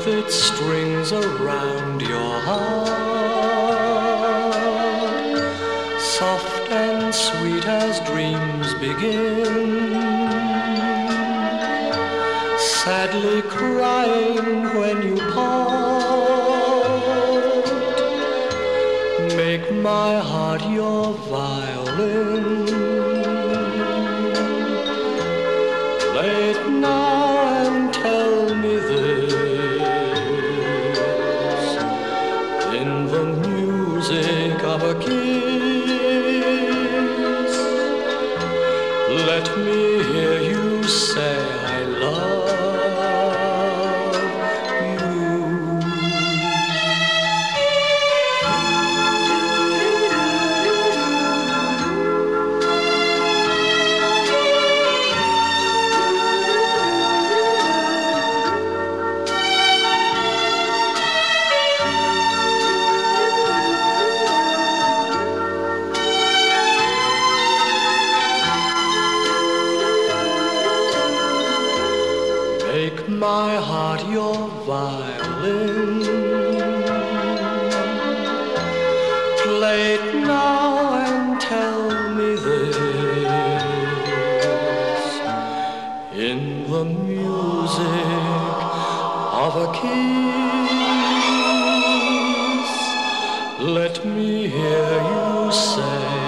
with its strings around your heart, soft and sweet as dreams begin, sadly crying when you part, make my heart your violin. Play it now and tell me this, in the music of a kiss, let me hear you say I love you. Make my heart your violin. Play it now and tell me this, in the music of a kiss, let me hear you say